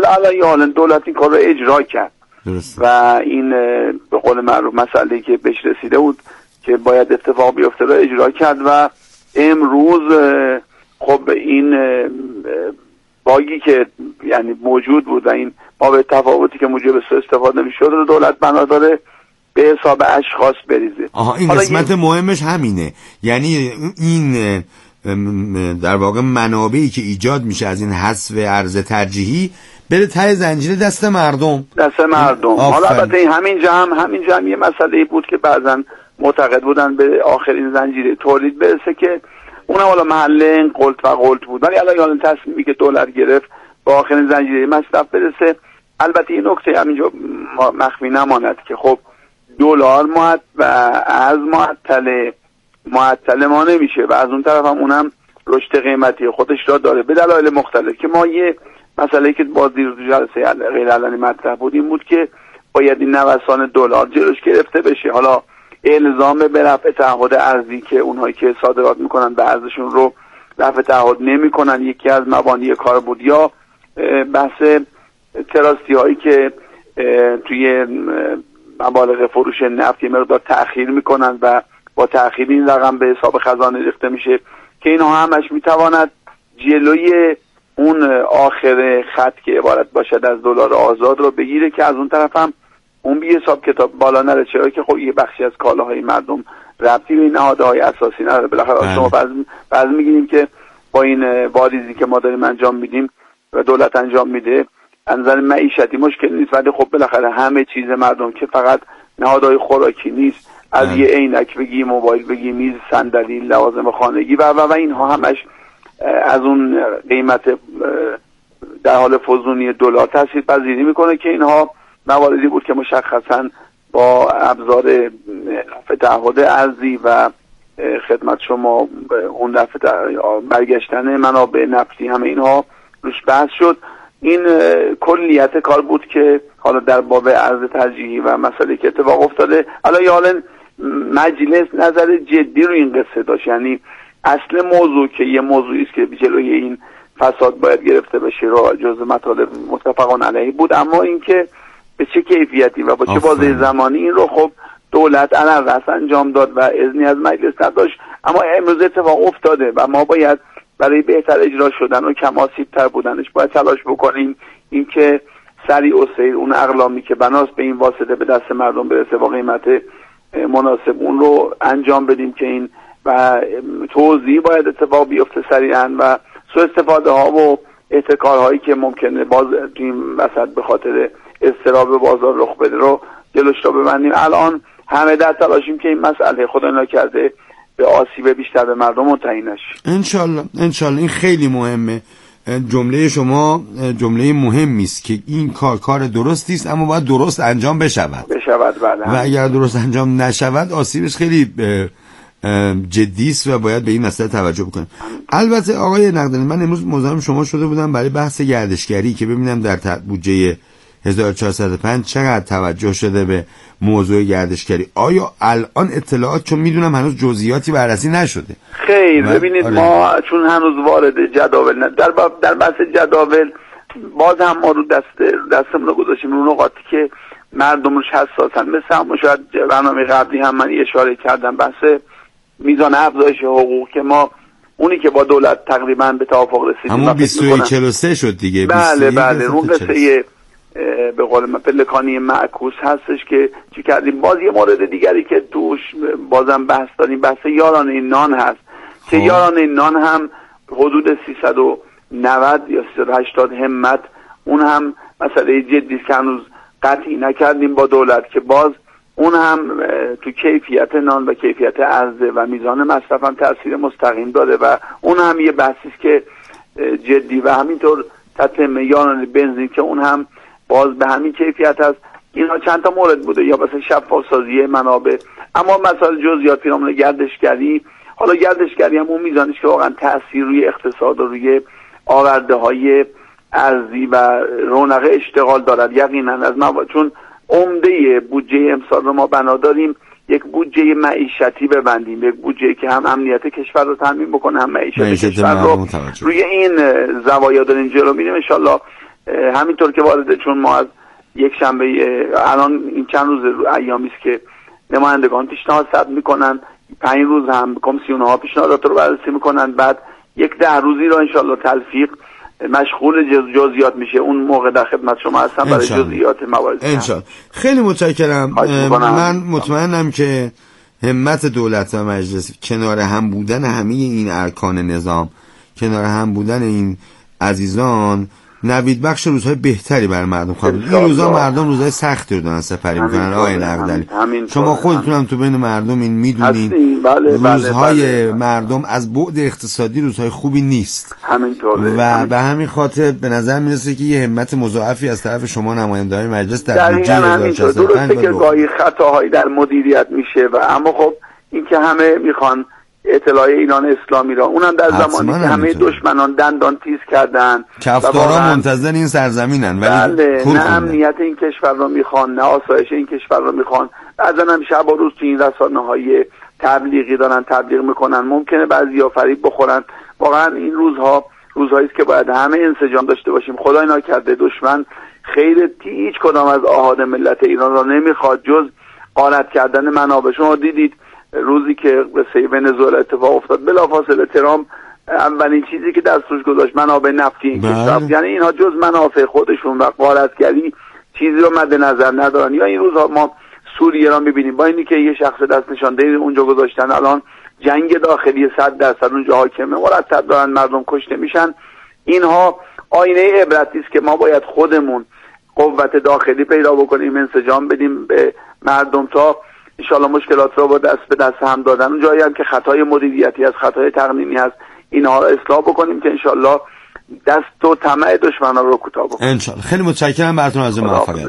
علیه حال دولت این کار رو اجرا کرد درست. و این به قول معروف مسئله که بهش رسیده بود که باید اتفاق بیفته رو اجرا کرد و امروز خب این باگی که یعنی موجود بود و این ما به تفاوتی که موجب سوء استفاده میشد رو دولت بنا داره به حساب اشخاص بریزه. این قسمت مهمش همینه، یعنی این در واقع منابعی که ایجاد میشه از این حذف ارز ترجیحی بره ته زنجیره دست مردم. حالا البته همینجا هم یه مسئله بود که بعضن معتقد بودن به آخرین زنجیره تولید برسه که اونم حالا محله این قلت بود، ولی الان تصمیمی که دولت گرفت با آخرین زنجیره مصرف برسه. البته این نکته همینجا مخفی نماند که خب دلار و از معطل ما نمیشه و از اون طرف هم اونم رشد قیمتی خودش را داره به دلایل مختلف که ما یه مسئله که با دیر جلسه غیر علنی مطرح بود این بود که باید این نوسان دلار جلوش گرفته بشه. حالا الزام به رفع تعهد ارزی که اونهایی که صادرات میکنن به ارزشون رو رفع تعهد نمیکنن یکی از مبانی کار بود، یا بحث تراستی هایی که توی مبالغ فروش نفت یه مقدار تأخیر میکنن و با تأخیر این رقم به حساب خزانه ریخته میشه که اینها همش میتواند جلوی اون آخر خط که عبارت باشد از دلار آزاد رو بگیره که از اون طرف هم اون بی حساب کتاب بالا نره، چرا که خب یه بخشی از کالاهای مردم ربطی به این نهادهای اساسی نداره. بالاخره شما بعض میگیم که با این واریزی که ما داریم انجام میدیم و دولت انجام میده از نظر معیشتی مشکل نیست، ولی خب بالاخره همه چیز مردم که فقط نهادهای خوراکی نیست، از یه عینک بگی، موبایل بگی، میز، صندلی، لوازم خانگی و اینها همش از اون قیمت در حال فزونی دلار تاثیرپذیری میکنه که اینها مواردی بود که مشخصا با ابزار رفع تعهد ارزی و خدمت شما اون رفع برگشتن منابع نفتی همه اینها روش بحث شد. این کلیت کار بود که حالا در باب ارز ترجیحی و مسئله که اتفاق افتاده حالا مجلس نظر جدی رو این قصه داشت، یعنی اصل موضوع که یه موضوعی است که جلوی این فساد باید گرفته بشه رو جزء مطالب متفقان علیه بود، اما اینکه به چه کیفیتی و با چه بازه زمانی این رو خب دولت علل رأس انجام داد و اذنی از مجلس نداشت، اما امروز اتفاق افتاده و ما باید برای بهتر اجرا شدن و کم آسیب‌تر بودنش باید تلاش بکنیم اینکه سریع و سیر اون اقلامی که بناست به این واسطه به دست مردم برسه با قیمت مناسب اون رو انجام بدیم که این و توزیع باید اتفاق بیفته سریعا و سوء استفاده ها و احتکارهایی که ممکنه باز این وسط به خاطر اضطراب بازار رخ بده رو جلوش رو ببندیم. الان همه در تلاشیم که این مسئله خدا نکرده به آسیب بیشتر به مردم منتهی نشه. انشالله این خیلی مهمه. جمله شما جمله مهمی است که این کار درستی است اما باید درست انجام بشود بله. و اگر درست انجام نشود آسیبش خیلی جدی است و باید به این مسئله توجه بکنیم. البته آقای نقدانی من امروز مزاحم شما شده بودم برای بحث گردشگری که ببینم در بودجه 1405 چقدر توجه شده به موضوع گردشگری. آیا الان اطلاعات چون میدونم هنوز جزئیاتی بررسی نشده؟ خیر ببینید ما چون هنوز وارد جداول در بحث جداول باز هم ما رو دستمون رو گذاشتیم رو نقاطی که مردم روش حساسن، مثل هم شاید برنامه قبلی هم من اشاره کردم بحث میزان افزایش حقوق که ما اونی که با دولت تقریبا به توافق رسیدیم همون 2143 شد دیگه. بله اون قصه به قول من پلکانی معکوس هستش که چی کردیم. باز یه مورد دیگری که توش بازم بحث داریم بحث یارانه نان هست که یارانه نان هم حدود 390 یا 380 همت اون هم مسئله جدی که هنوز قطعی نکردیم با دولت که باز اون هم تو کیفیت نان و کیفیت عرضه و میزان مصرف هم تأثیر مستقیم داره و اون هم یه بحثی است که جدی و همینطور تتمه یارانه بنزین که اون هم باز به همین کیفیت هست. اینا چند تا مورد بوده یا مثلا شفاف سازی منابع، اما مسائل جزئیات پیرامون گردشگری، حالا گردشگری هم اون میزانش که واقعا تأثیر روی اقتصاد و روی آورده های ارزی و رونق اشتغال دارد یقینا از چون عمده بودجه امسال رو ما بنا داریم یک بودجه معیشتی ببندیم، یک بودجه که هم امنیت کشور رو تامین بکنه هم معیشت کشور رو روی این زوایا داریم جلو میریم. ان شاءالله همینطور که وارد، چون ما از یک شنبه الان این چند روز ایامی است که نمایندگان پیشنهاد ثبت میکنن، 5 روز هم کمیسیون ها پیشنهادات رو بررسی میکنن، بعد یک 10 روزی رو انشالله تلفیق مشغول جزئیات میشه. اون موقع در خدمت شما هستم برای جزئیات موارد. انشالله. خیلی متشکرم. من مطمئنم که همت دولت و مجلس کنار هم بودن همه این ارکان نظام، کنار هم بودن این عزیزان، نوید بخش روزهای بهتری برای مردم خواهد بود. این روزها مردم روزهای سختی رو دارن سپری میکنن. آقای نقدلی شما خودتون هم تو بین مردم این میدونین. روزهای مردم از بعد اقتصادی روزهای خوبی نیست. و به همین خاطر به نظر میرسه که یه همت مضاعفی از طرف شما نماینده‌های مجلس در بودجه 2065 درسته که گاهی خطاهایی در مدیریت میشه و اما خب این که همه میخوان اطلاع ایران اسلامی را، اونم در زمانی که همه دشمنان دندان تیز کردن، کفتارا منتظر این سرزمینن ولی نه امنیت این کشور را میخوان، نه آسایش این کشور را میخوان. بعضن هم شب و روز تو این رسانه‌های تبلیغی دارن تبلیغ میکنن، ممکنه بعضیا فریب بخورن. واقعا این روزهایی است که باید همه انسجام داشته باشیم. خدای ناکرده دشمن خیر هیچ کدام از آحاد ملت ایران را نمیخواد جز غارت کردن منابع. شما دیدید روزی که به ونزوئلا اتفاق افتاد، بلافاصله ترامپ اولین چیزی که دستش گذاشت منابع نفتی این کشور، یعنی اینها جز منافع خودشون و غارتگری چیزی رو مد نظر ندارن. یا این روزها ما سوریه را میبینیم، با اینی که یه شخص دست نشانده اونجا گذاشتن، الان جنگ داخلی 100% اونجا حاکمه، مرتب دارن مردم کشته میشن. اینها آینه عبرتی است که ما باید خودمون قوت داخلی پیدا بکنیم، انسجام بدیم به مردم تا ان شاءالله مشکلات رو با دست به دست هم دادن، اون جایی هم که خطای مدیریتی هست، خطای تقنینی هست، اینها رو اصلاح بکنیم که ان شاءالله دست و طمع دشمنان رو کوتاه بکنیم ان شاءالله. خیلی متشکرم براتون از موفقیت.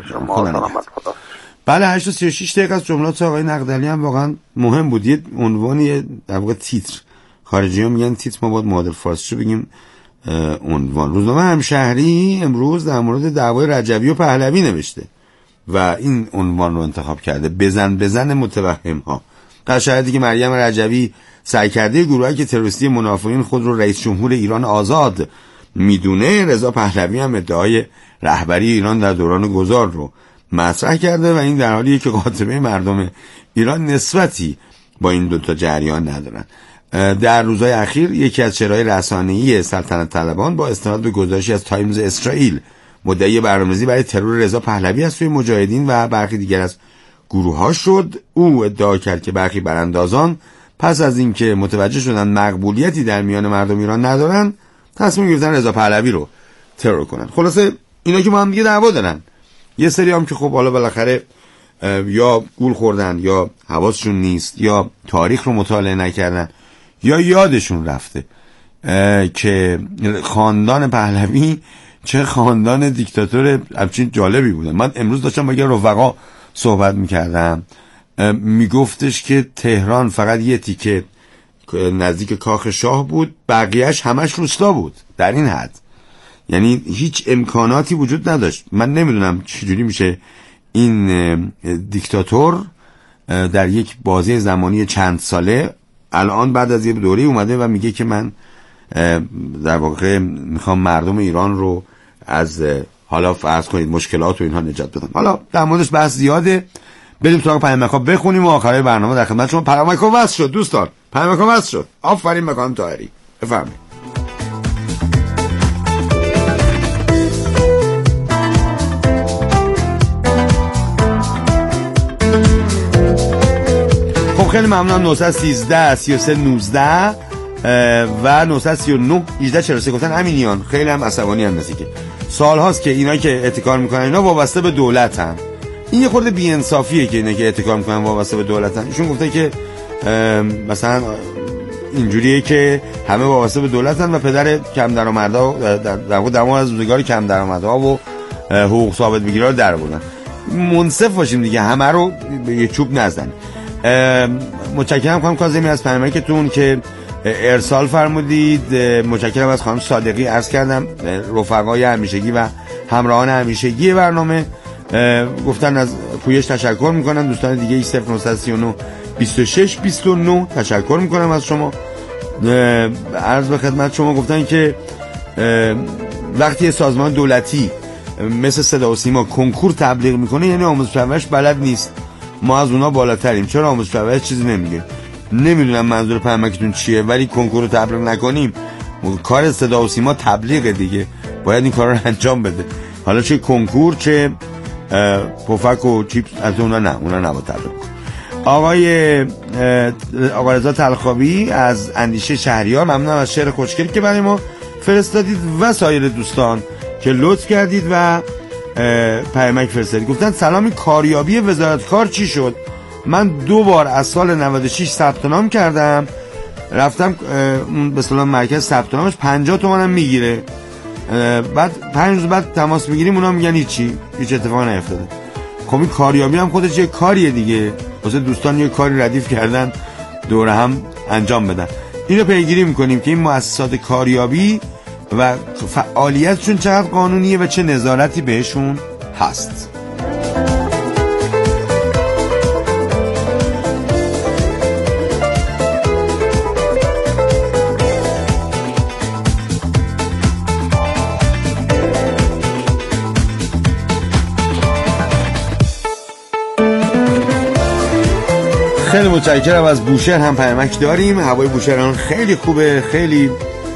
بله 8:36 دقیقه از جملات آقای نقدلی هم واقعا مهم بود. یه عنوانی در واقع تیتر، خارجی‌ها میگن تیتر، ما باید معادل فارسیشو بگیم عنوان. روزنامه همشهری امروز در مورد دعوای رجوی و پهلوی نوشته و این عنوان رو انتخاب کرده، بزن متوهم ها. در شرایطی که مریم رجوی سرکرده گروهی که تروریستی منافقین خود رو رئیس جمهور ایران آزاد میدونه، رضا پهلوی هم ادعای رهبری ایران در دوران گذار رو مطرح کرده و این در حالیه که خاطره مردم ایران نسبتی با این دوتا جریان ندارن. در روزهای اخیر یکی از چهره‌های رسانه‌ای سلطنت طلبان با استناد به گزارشی از تایمز اسرائیل مدعی برنامه‌ریزی برای ترور رضا پهلوی از سوی مجاهدین و برخی دیگر از گروه‌ها شد. او ادعا کرد که برخی براندازان پس از اینکه متوجه شدن مقبولیتی در میان مردم ایران ندارن، تصمیم گرفتن رضا پهلوی رو ترور کنن. خلاصه اینا که با هم دیگه دعوا دارن، یه سری هم که خب حالا بالاخره یا گول خوردن یا حواسشون نیست یا تاریخ رو مطالعه نکردن یا یادشون رفته که خاندان پهلوی چه خاندان دیکتاتور همچین جالبی بودن. من امروز داشتم با یه رفقا صحبت میکردم، میگفتش که تهران فقط یه تیکه نزدیک کاخ شاه بود، بقیهش همش روستا بود. در این حد یعنی هیچ امکاناتی وجود نداشت. من نمیدونم چجوری میشه این دیکتاتور در یک بازه زمانی چند ساله الان بعد از یه دوره اومده و میگه که من در واقع میخوام مردم ایران رو از حالا فرض کنید مشکلات و اینها نجات بدم. حالا در موردش بحث زیاده، بریم سراغ پیامک‌ها بخونیم و آخرای برنامه در خدمت شما. پیامک‌ها وصل شد دوستان، پیامک‌ها وصل شد. آفرین مکان طاهری، بفرمایید. خیلی ممنونم. 913 33 19 و 939 18 43 گفتن امینیان. خیلی هم عصبانی هم که سال هاست که اینا که احتکار میکنن اینا وابسته به دولتن. این یه خورده بی‌انصافیه که اینا که احتکار میکنن وابسته به دولتن. ایشون گفته که مثلا اینجوریه که همه وابسته به دولتن و پدر کم درآمدها در واقع دمار از روزگار کم درآمدها و حقوق ثابت بگیرا رو درآوردن. منصف باشیم دیگه، همه رو به یه چوب نزنیم. متشکرم خانم کاظمی از پیامکتون که ارسال فرمودید. متشکرم از خانم صادقی، عرض کردم رفقای همیشگی و همراهان همیشگی برنامه گفتن از پویش تشکر میکنن. دوستان دیگه 0939 26 29 تشکر میکنم از شما. عرض به خدمت شما گفتن که وقتی سازمان دولتی مثل صدا و سیما کنکور تبلیغ میکنه یعنی آموزش پرورش بلد نیست. ما از اونا بالاتریم. چرا آموزش پرورش چیزی نمیگه؟ نمیدونم منظور پیامکتون چیه، ولی کنکور رو تبلیغ نکنیم. کار صدا و سیما تبلیغ دیگه، باید این کار رو انجام بده. حالا چه کنکور چه پفک و چیپس از اونا نباید تبلیغ کنیم. آقا رضا تلخابی از اندیشه شهریار، ممنونم از شعر خوشگلی که برای ما فرستادید و سایر دوستان که لطف کردید و پیامک فرستادید. گفتن سلامی، کاریابی وزارت کار چی شد؟ من 2 بار از سال 96 ثبت نام کردم، رفتم به اصطلاح مرکز ثبت نامش 50 تومانم میگیره، بعد 5 روز بعد تماس میگیریم اونا میگن هیچ اتفاقی نیفتاده. خب این کاریابی هم خودش یه کاریه دیگه، واسه دوستان یه کاری ردیف کردن دوره هم انجام بدن. این رو پیگیری میکنیم که این مؤسسات کاریابی و فعالیتشون چقدر قانونیه و چه نظارتی بهشون هست. خیلی متشکرم. از بوشهر هم پیامک داریم. هوای بوشهر خیلی خوبه، خیلی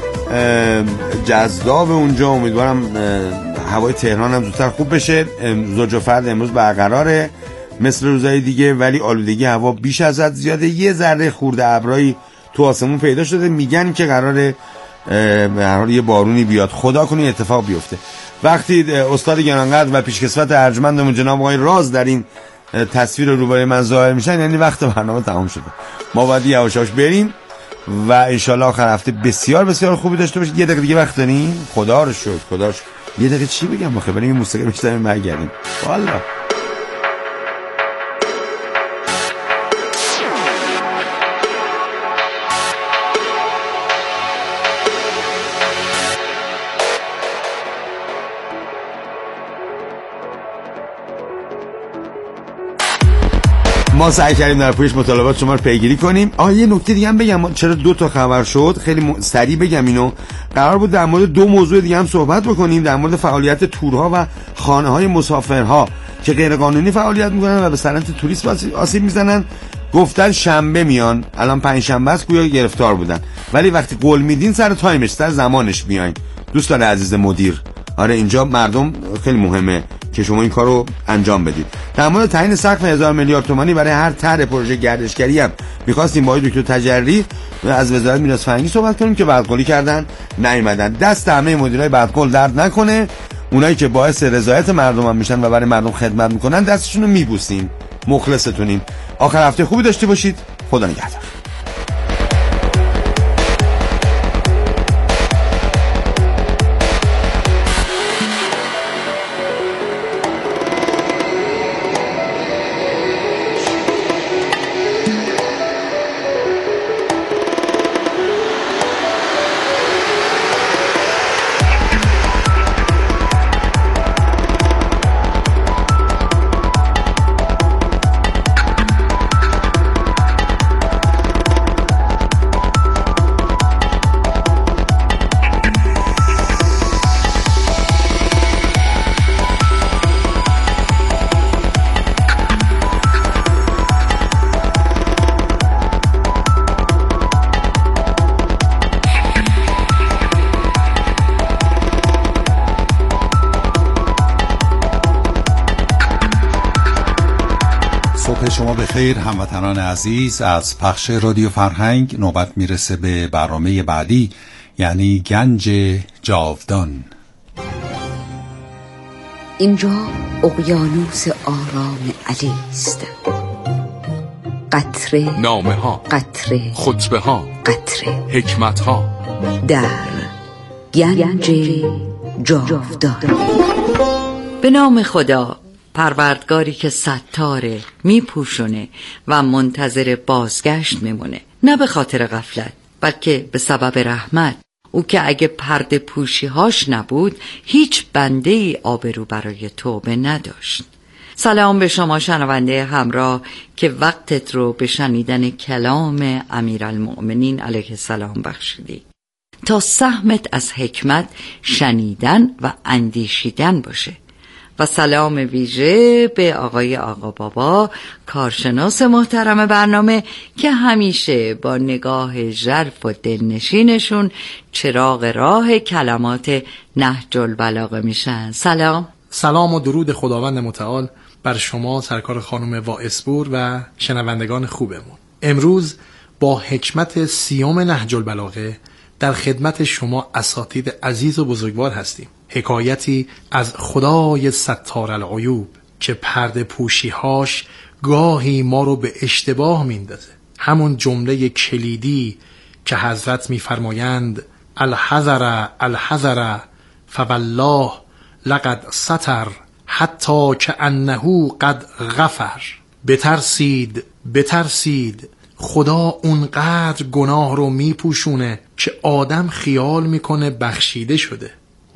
جذاب اونجا. امیدوارم هوای تهران هم زودتر خوب بشه. زوج و فرد امروز برقراره مثل روزهای دیگه، ولی آلودگی هوا بیش از حد زیاده. یه ذره خورده ابرایی تو آسمون پیدا شده، میگن که قراره به هر حال یه بارونی بیاد. خدا کنه اتفاق بیفته. وقتی استاد گرانقدر و پیشکسوت ارجمندمون جناب آقای راز در این تصویر روبروی من ظاهر میشن، یعنی وقت برنامه تمام شده. ما باید یواش یواش بریم و انشالله آخر هفته بسیار بسیار خوبی داشته باشید. 1 دقیقه دیگه وقت داریم. خدا رو شکر. 1 دقیقه چی بگم بخیر؟ بریم موسیقی بشنویم برگردیم. والا ما سعی کردیم در پویش مطالبات شما رو پیگیری کنیم. یه نکته دیگه هم بگم، چرا 2 تا خبر شد خیلی سریع بگم اینو. قرار بود در مورد 2 موضوع دیگه هم صحبت بکنیم، در مورد فعالیت تورها و خانه‌های مسافرها که غیر قانونی فعالیت میکنن و به صنعت توریست آسیب میزنن. گفتن شنبه میان، الان 5 شنبه است، گویا گرفتار بودن، ولی وقتی قول میدین سر تایمش، سر زمانش میاین. دوستان عزیز مدیر، آره اینجا مردم خیلی مهمه که شما این کارو انجام بدید. در مورد تعیین سقف 1000 میلیارد تومانی برای هر طرح پروژه گردشگری هم می‌خواستیم با دکتر تجری از وزارت میراث فرهنگی صحبت کنیم که بدقولی کردن، نیومدن. دست همه مدیرای بدقول درد نکنه. اونایی که باعث رضایت مردم هم میشن و برای مردم خدمت میکنن دستشون رو میبوسیم. مخلصتونیم. آخر هفته خوبی داشته باشید. خدا نگهدار. شما بخیر هموطنان عزیز. از پخش رادیو فرهنگ نوبت میرسه به برنامه بعدی، یعنی گنج جاودان. اینجا اقیانوس آرام علی است. قطره نامه ها، قطره خطبه ها، قطره حکمت ها در گنج جاودان. به نام خدا، پروردگاری که ستاره، میپوشونه و منتظر بازگشت میمونه، نه به خاطر غفلت بلکه به سبب رحمت. او که اگه پرده پوشیهاش نبود هیچ بنده ای آبرو برای توبه نداشت. سلام به شما شنونده همراه که وقتت رو به شنیدن کلام امیرالمؤمنین علیه السلام بخشیدی تا سهمت از حکمت شنیدن و اندیشیدن باشه. و سلام ویژه به آقای آقا بابا، کارشناس محترم برنامه که همیشه با نگاه ژرف و دلنشینشون چراغ راه کلمات نهج البلاغه میشن. سلام و درود خداوند متعال بر شما سرکار خانم واعظپور و شنوندگان خوبمون. امروز با حکمت 30 نهج البلاغه در خدمت شما اساتید عزیز و بزرگوار هستیم. حکایتی از خدای ستار العیوب که پرده پوشیهاش گاهی ما رو به اشتباه میندازه. همون جمله کلیدی که حضرت میفرمایند الحذر الحذر فوالله لقد ستر حتی که انه قد غفر. بترسید خدا اونقدر گناه رو میپوشونه که آدم خیال میکنه بخشیده شده.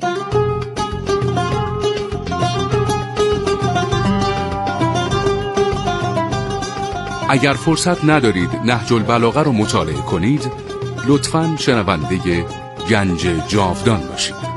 اگر فرصت ندارید نهج البلاغه رو مطالعه کنید، لطفاً شنونده گنج جاودان باشید.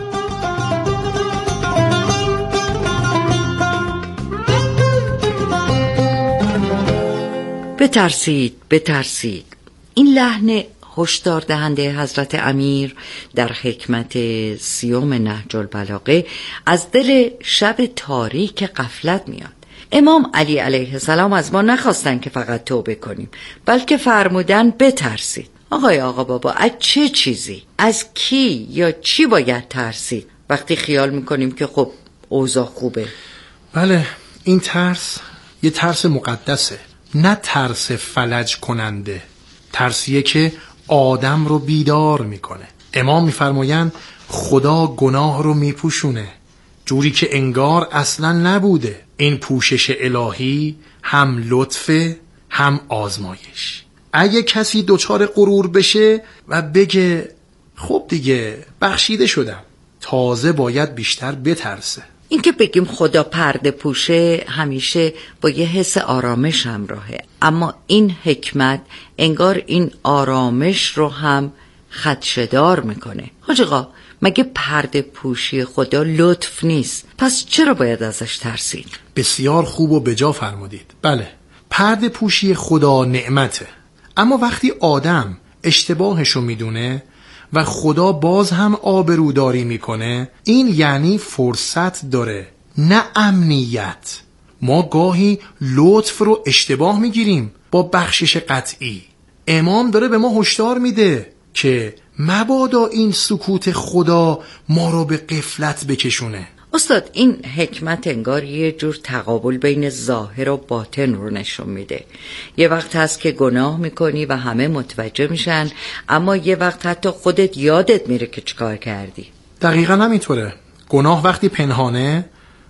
بترسید. این لحن هشدار دهنده حضرت امیر در حکمت 30 نهج البلاغه از دل شب تاریک غفلت میاد. امام علی علیه السلام از ما نخواستن که فقط توبه کنیم، بلکه فرمودن بترسید. آقا بابا، از چه چیزی، از کی یا چی باید ترسید وقتی خیال میکنیم که خب اوضاع خوبه؟ بله، این ترس یه ترس مقدسه، نه ترس فلج کننده، ترسیه که آدم رو بیدار میکنه. امام میفرمایند خدا گناه رو میپوشونه جوری که انگار اصلا نبوده. این پوشش الهی هم لطفه هم آزمایش. اگه کسی دچار غرور بشه و بگه خب دیگه بخشیده شدم، تازه باید بیشتر بترسه. این که بگیم خدا پرده پوشه همیشه با یه حس آرامش همراهه، اما این حکمت انگار این آرامش رو هم خدشه‌دار میکنه. حاج آقا، مگه پرده پوشی خدا لطف نیست؟ پس چرا باید ازش ترسید؟ بسیار خوب و بجا فرمودید. بله، پرده پوشی خدا نعمته، اما وقتی آدم اشتباهشو میدونه و خدا باز هم آبروداری میکنه، این یعنی فرصت داره، نه امنیت. ما گاهی لطف رو اشتباه میگیریم با بخشش قطعی. امام داره به ما هشدار میده که مبادا این سکوت خدا ما رو به غفلت بکشونه. استاد، این حکمت انگار یه جور تقابل بین ظاهر و باطن رو نشون میده. یه وقت هست که گناه میکنی و همه متوجه میشن، اما یه وقت حتی خودت یادت میره که چیکار کردی. دقیقا همینطوره. گناه وقتی پنهانه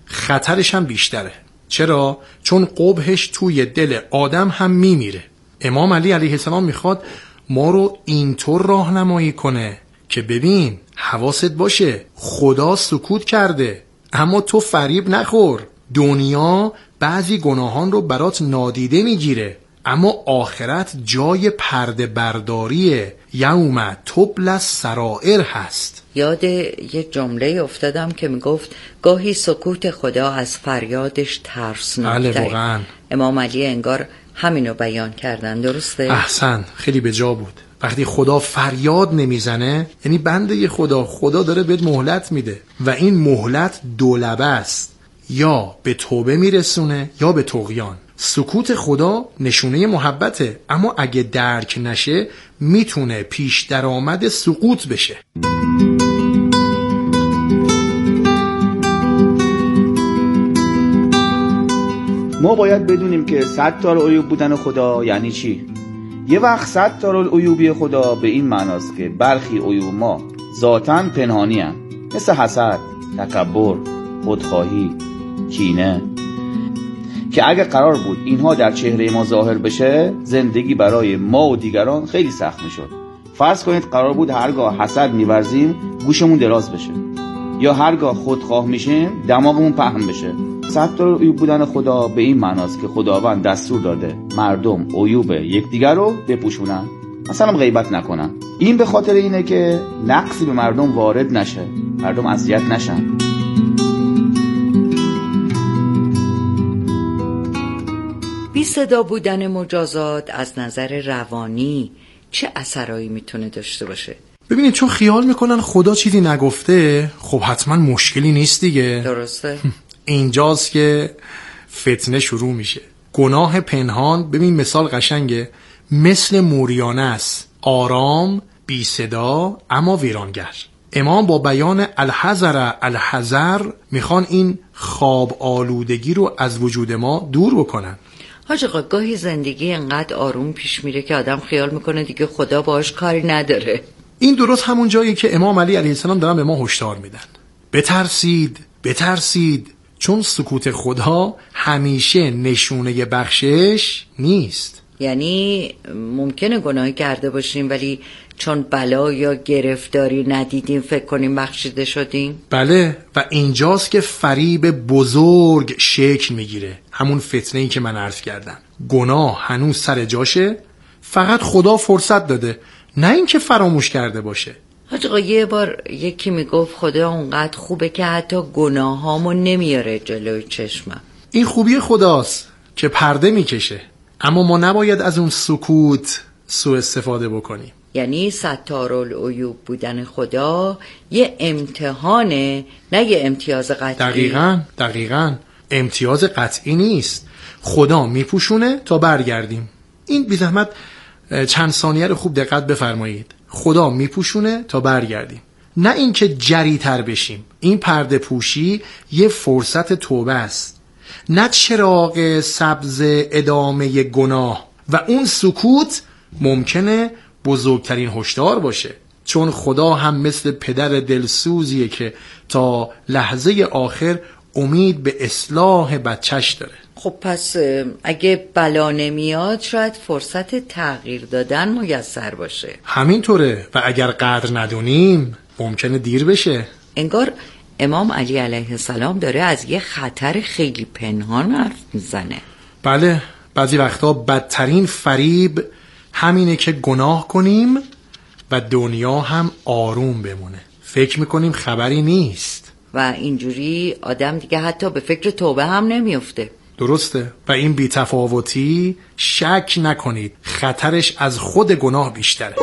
خطرش هم بیشتره. چرا؟ چون قبحش توی دل آدم هم میمیره. امام علی علیه السلام میخواد ما رو اینطور راهنمایی کنه که ببین، حواست باشه، خدا سکوت کرده اما تو فریب نخور. دنیا بعضی گناهان رو برات نادیده میگیره، اما آخرت جای پرده برداریه. یوم تبلی السرائر هست. یاد یه جمله افتادم که میگفت گاهی سکوت خدا از فریادش ترسناک‌تره. بله، واقعا امام علی انگار همینو بیان کردن. درسته؟ احسن، خیلی به جا بود. وقتی خدا فریاد نمیزنه یعنی بنده خدا داره بهت مهلت میده و این مهلت دولبه است، یا به توبه میرسونه یا به طغیان. سکوت خدا نشونه محبته، اما اگه درک نشه میتونه پیش درآمد سقوط بشه. ما باید بدونیم که ستار العیوب بودن خدا یعنی چی. یه وقت ستار العیوبی خدا به این معناست که برخی عیوب ما ذاتاً پنهانی هستند، مثل حسد، تکبر، خودخواهی، کینه، که اگه قرار بود اینها در چهره ما ظاهر بشه، زندگی برای ما و دیگران خیلی سخت میشد. فرض کنید قرار بود هرگاه حسد می‌ورزیم گوشمون دراز بشه، یا هرگاه خودخواه میشیم دماغمون پهن بشه. ستار العیوب بودن خدا به این معناست که خداوند دستور داده مردم عیوب یکدیگر رو بپوشونن، مثلا غیبت نکنن. این به خاطر اینه که نقصی به مردم وارد نشه، مردم اذیت نشن. بی صدا بودن مجازات از نظر روانی چه اثرایی میتونه داشته باشه؟ ببینید چون خیال میکنن خدا چیزی نگفته، خب حتما مشکلی نیست دیگه. درسته. اینجاست که فتنه شروع میشه. گناه پنهان، ببین مثال قشنگه، مثل موریانه است، آرام، بی صدا اما ویرانگر. امام با بیان الحذر میخوان این خواب آلودگی رو از وجود ما دور بکنن. حاج آقا گاهی زندگی انقدر آروم پیش میره که آدم خیال میکنه دیگه خدا باهاش کاری نداره. این درست همون جایی که امام علی علیه السلام دارن به ما هشدار میدن. بترسید چون سکوت خدا همیشه نشونه بخشش نیست. یعنی ممکنه گناهی کرده باشیم ولی چون بلا یا گرفتاری ندیدیم فکر کنیم بخشیده شدیم؟ بله، و اینجاست که فریب بزرگ شکل میگیره. همون فتنه‌ای که من عرض کردم. گناه هنوز سر جاشه، فقط خدا فرصت داده، نه اینکه فراموش کرده باشه. حاج آقا یه بار یکی میگفت خدا اونقدر خوبه که حتی گناهامو نمیاره جلوی چشمم. این خوبی خداست که پرده میکشه، اما ما نباید از اون سکوت سوء استفاده بکنیم. یعنی ستارالعیوب بودن خدا یه امتحانه، نه یه امتیاز قطعی. دقیقاً امتیاز قطعی نیست. خدا میپوشونه تا برگردیم. این بی زحمت چند ثانیه رو خوب دقت بفرمایید. خدا میپوشونه تا برگردیم، نه اینکه جری‌تر بشیم. این پرده پوشی یه فرصت توبه است، نه چراغ سبز ادامه گناه. و اون سکوت ممکنه بزرگترین هشدار باشه، چون خدا هم مثل پدر دلسوزیه که تا لحظه آخر امید به اصلاح بچهش داره. خب پس اگه بلا نمیاد شاید فرصت تغییر دادن میسر باشه. همینطوره، و اگر قدر ندونیم ممکنه دیر بشه. انگار امام علی علیه السلام داره از یه خطر خیلی پنهان حرف میزنه. بله، بعضی وقتا بدترین فریب همینه که گناه کنیم و دنیا هم آروم بمونه، فکر میکنیم خبری نیست و اینجوری آدم دیگه حتی به فکر توبه هم نمیفته. درسته، و این بی‌تفاوتی شک نکنید خطرش از خود گناه بیشتره.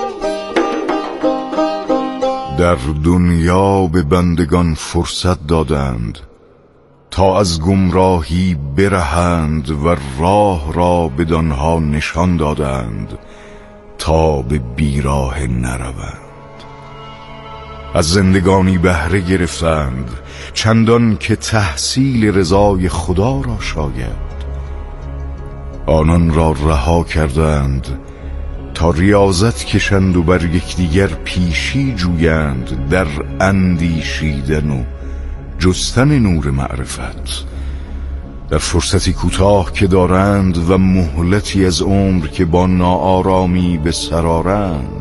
در دنیا به بندگان فرصت دادند تا از گمراهی برهند و راه را بدانها نشان دادند تا به بیراه نروند. از زندگانی بهره گرفتند چندان که تحصیل رضای خدا را شاید. آنان را رها کردند تا ریاضت کشند و بر یکدیگر پیشی جویند در اندیشیدن و جستن نور معرفت. در فرصتی کوتاه که دارند و مهلتی از عمر که با ناآرامی به سرارند.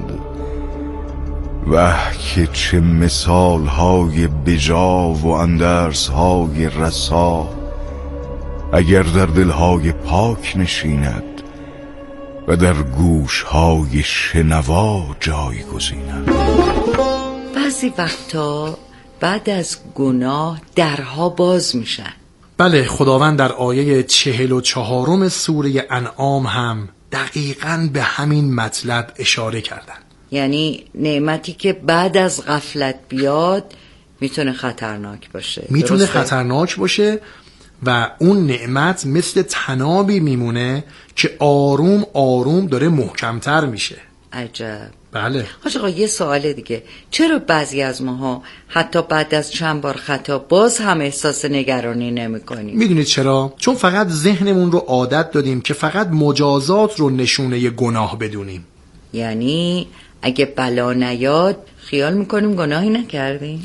که چه مثالهای بجا و اندرسهای رسا اگر در دلهای پاک نشیند و در گوشهای شنوا جای گزیند. بعضی وقتا بعد از گناه درها باز میشن. بله، خداوند در آیه 44 سوره انعام هم دقیقاً به همین مطلب اشاره کردن. یعنی نعمتی که بعد از غفلت بیاد میتونه خطرناک باشه. میتونه خطرناک باشه و اون نعمت مثل تنابی میمونه که آروم آروم داره محکمتر میشه. عجب. بله. حاج آقا یه سوال دیگه، چرا بعضی از ماها حتی بعد از چند بار خطا باز هم احساس نگرانی نمی کنیم؟ میدونید چرا؟ چون فقط ذهنمون رو عادت دادیم که فقط مجازات رو نشونه گناه بدونیم. یعنی اگه بلا نیاد خیال میکنیم گناهی نکردیم؟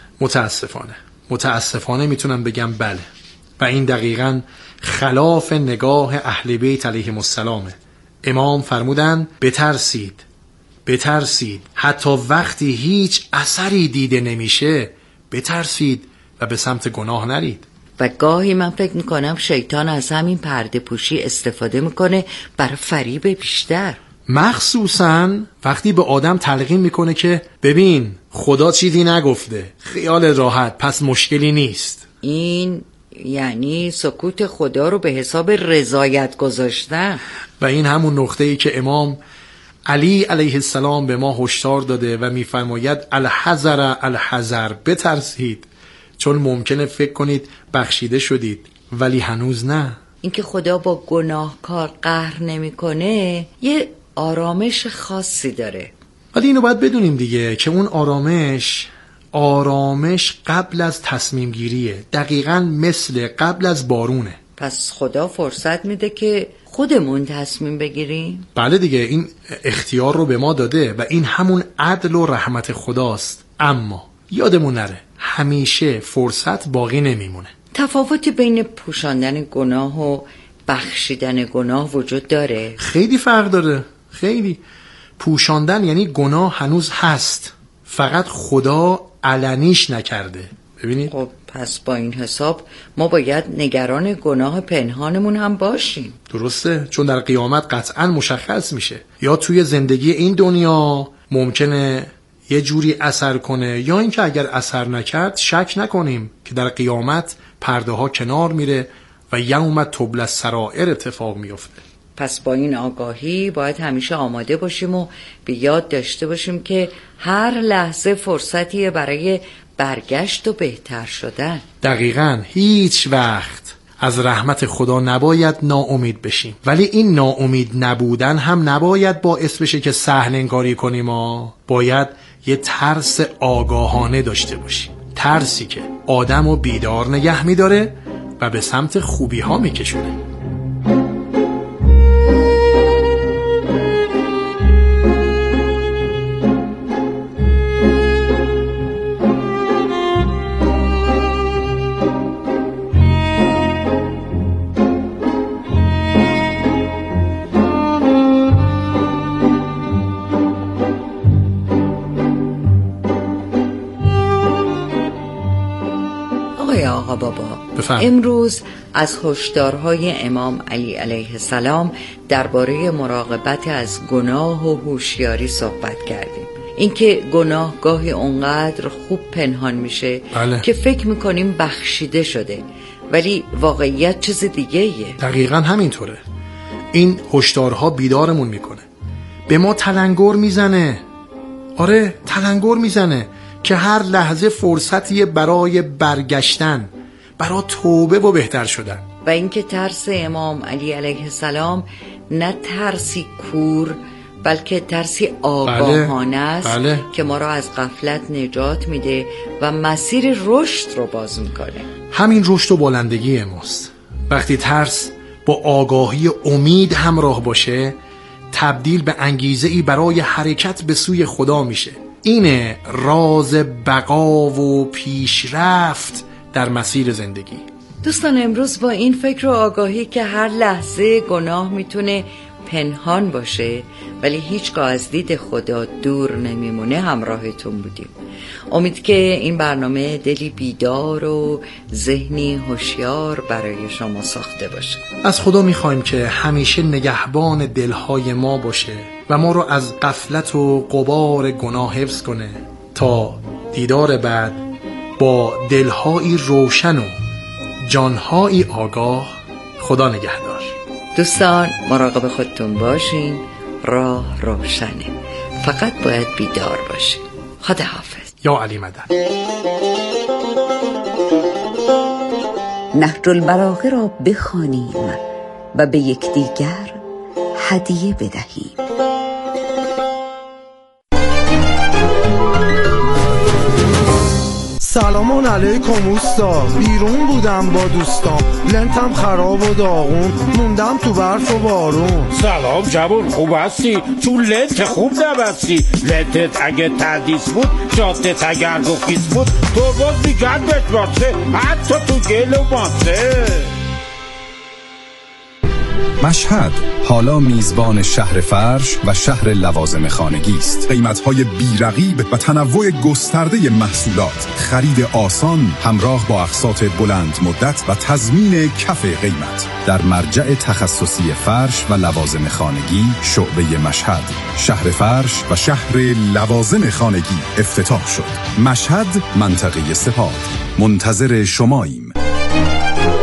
متاسفانه میتونم بگم بله، و این دقیقاً خلاف نگاه اهل بیت علیهم السلامه. امام فرمودن بترسید حتی وقتی هیچ اثری دیده نمیشه بترسید و به سمت گناه نرید. و گاهی من فکر میکنم شیطان از همین پرده پوشی استفاده میکنه برای فریب بیشتر، مخصوصاً وقتی به آدم تلقین میکنه که ببین خدا چیزی نگفته، خیال راحت، پس مشکلی نیست. این یعنی سکوت خدا رو به حساب رضایت گذاشتن. و این همون نقطه‌ای که امام علی علیه السلام به ما هشدار داده و میفرماید الحذر الحذر، بترسید، چون ممکنه فکر کنید بخشیده شدید ولی هنوز نه. اینکه خدا با گناهکار قهر نمیکنه یه آرامش خاصی داره، ولی اینو باید بدونیم دیگه که اون آرامش قبل از تصمیم گیریه، دقیقاً مثل قبل از بارونه. پس خدا فرصت میده که خودمون تصمیم بگیریم؟ بله دیگه، این اختیار رو به ما داده و این همون عدل و رحمت خداست. اما یادمون نره همیشه فرصت باقی نمیمونه. تفاوتی بین پوشاندن گناه و بخشیدن گناه وجود داره؟ خیلی فرق داره، خیلی. پوشاندن یعنی گناه هنوز هست، فقط خدا علنیش نکرده. ببینید؟ خب پس با این حساب ما باید نگران گناه پنهانمون هم باشیم. درسته، چون در قیامت قطعا مشخص میشه. یا توی زندگی این دنیا ممکنه یه جوری اثر کنه، یا اینکه اگر اثر نکرد شک نکنیم که در قیامت پرده ها کنار میره و یوم تبلی السرائر اتفاق میفته. پس با این آگاهی باید همیشه آماده باشیم و به یاد داشته باشیم که هر لحظه فرصتیه برای برگشت و بهتر شدن. دقیقاً، هیچ وقت از رحمت خدا نباید ناامید بشیم، ولی این ناامید نبودن هم نباید باعث بشه که سهل انگاری کنیم. باید یه ترس آگاهانه داشته باشیم، ترسی که آدمو بیدار نگه میداره و به سمت خوبی ها میکشونه. امروز از هشدارهای امام علی علیه السلام درباره مراقبت از گناه و هوشیاری صحبت کردیم. اینکه گناه گاهی اونقدر خوب پنهان میشه که فکر میکنیم بخشیده شده، ولی واقعیت چیز دیگه ایه. دقیقاً همینطوره. این هشدارها بیدارمون میکنه، به ما تلنگر میزنه. آره، تلنگر میزنه که هر لحظه فرصتیه برای برگشتن، برای توبه و بهتر شدن. و اینکه ترس امام علی علیه السلام نه ترسی کور بلکه ترسی آگاهانه است. که ما را از غفلت نجات میده و مسیر رشد رو باز میکنه. همین رشد و بلندگی ماست. وقتی ترس با آگاهی امید همراه باشه، تبدیل به انگیزه‌ای برای حرکت به سوی خدا میشه. اینه راز بقا و پیشرفت در مسیر زندگی. دوستان، امروز با این فکر و آگاهی که هر لحظه گناه میتونه پنهان باشه ولی هیچگاه از دید خدا دور نمیمونه همراهتون بودیم. امید که این برنامه دلی بیدار و ذهنی هوشیار برای شما ساخته باشه. از خدا میخوایم که همیشه نگهبان دلهای ما باشه و ما رو از غفلت و غبار گناه حفظ کنه تا دیدار بعد با دلهایی روشن و جانهایی آگاه. خدا نگهدار. دوستان، مراقب خودتون باشین. راه روشنه، فقط باید بیدار باشین. خدا حافظ. یا علی مدد. نهج البلاغه را بخوانیم و به یکدیگر هدیه بدهیم. سلام علیکم اوستا، بیرون بودم با دوستان، لنتم خراب و داغون، موندم تو برف و بارون. سلام جوون، خوب هستی؟ تو لنت خوب نبستی. لنتت اگه تردیس بود، جادت اگر رخیص بود، تو باز میگرد بشماسه، حتی تو گل و ماسه. مشهد حالا میزبان شهر فرش و شهر لوازم خانگی است. قیمت‌های بی‌رقیب و تنوع گسترده محصولات، خرید آسان همراه با اقساط بلند مدت و تضمین کف قیمت. در مرجع تخصصی فرش و لوازم خانگی شعبه مشهد، شهر فرش و شهر لوازم خانگی افتتاح شد. مشهد، منطقه سپاه. منتظر شماییم.